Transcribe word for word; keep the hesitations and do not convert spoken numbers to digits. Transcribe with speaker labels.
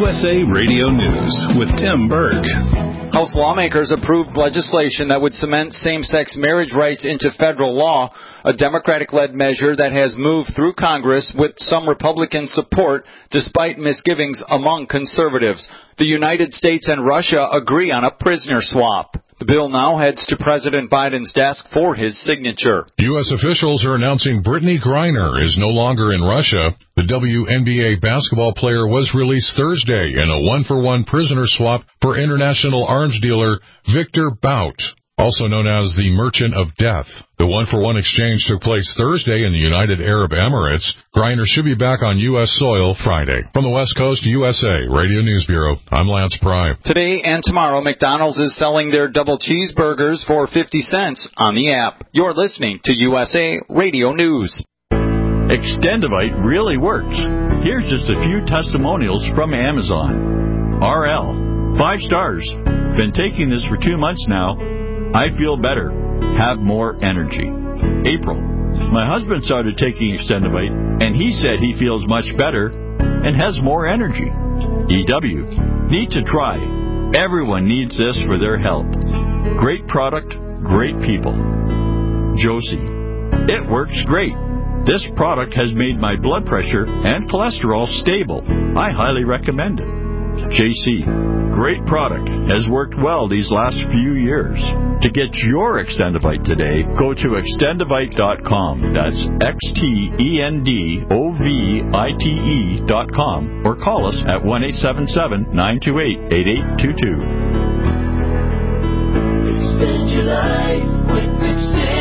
Speaker 1: U S A Radio News with Tim Berg.
Speaker 2: House lawmakers approved legislation that would cement same-sex marriage rights into federal law, a Democratic-led measure that has moved through Congress with some Republican support despite misgivings among conservatives. The United States and Russia agree on a prisoner swap. The bill now heads to President Biden's desk for his signature.
Speaker 3: U S officials are announcing Brittany Griner is no longer in Russia. The W N B A basketball player was released Thursday in a one-for-one prisoner swap for international arms dealer Victor Bout, also known as the Merchant of Death. The one-for-one exchange took place Thursday in the United Arab Emirates. Griner should be back on U S soil Friday. From the West Coast, U S A Radio News Bureau, I'm Lance Pry.
Speaker 2: Today and tomorrow, McDonald's is selling their double cheeseburgers for fifty cents on the app. You're listening to U S A Radio News.
Speaker 4: Extendivite really works. Here's just a few testimonials from Amazon. R L, five stars. Been taking this for two months now. I feel better. Have more energy. April, my husband started taking Extendivite, and he said he feels much better and has more energy. E W, need to try. Everyone needs this for their health. Great product, great people. Josie, it works great. This product has made my blood pressure and cholesterol stable. I highly recommend it. J C, great product. Has worked well these last few years. To get your Extendivite today, go to extendivite dot com. That's X T E N D O V I T E dot com. Or call us at one eight seven seven, nine two eight, eight eight two two.
Speaker 5: Extend your life with Extend.